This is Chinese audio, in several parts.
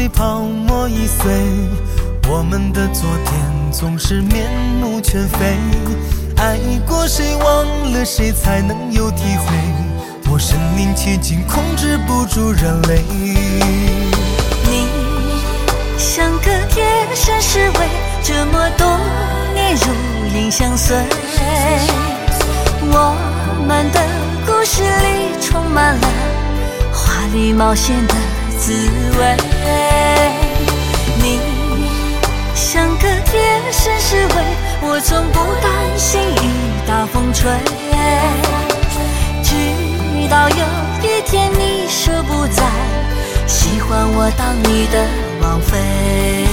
坠，泡沫易碎，我们的昨天总是面目全非。爱过谁，忘了谁，才能有体会。我身临其境，控制不住热泪。 你像个贴身侍卫，这么多年如影相随。我们的故事里充满了华丽冒险的滋味。你像个贴身侍卫，我从不担心雨大风吹。直到有一天你说不再喜欢我当你的王妃。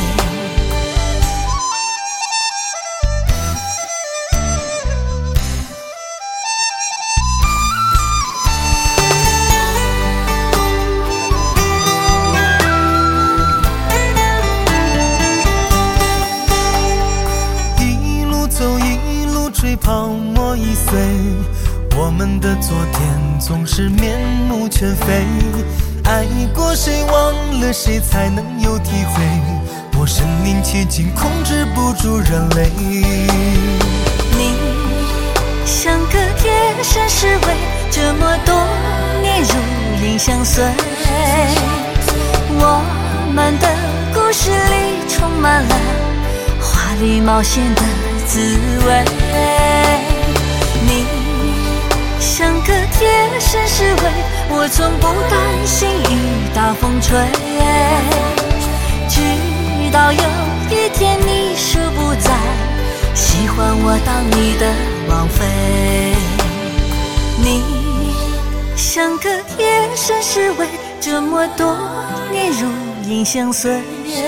一路走一路追，泡沫易碎，我们的昨天总是面目全非。爱过谁，忘了谁，才能有体会。我身临其境，控制不住热泪。 你像个贴身侍卫，这么多年如影相随。我们的故事里充满了华丽冒险的滋味。你像个贴身侍卫，我从不担心雨大风吹。直到有一天你说不再喜欢我当你的王妃。你像个贴身侍卫，这么多年如影相随。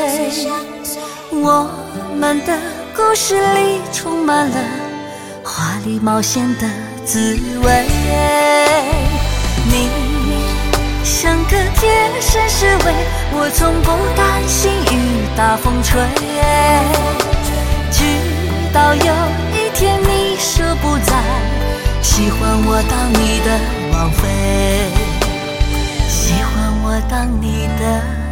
我们的故事里充满了华丽冒险的滋味。你像个贴身侍卫，我从不担心雨大风吹。直到有一天你说不再喜欢我当你的王妃，喜欢我当你的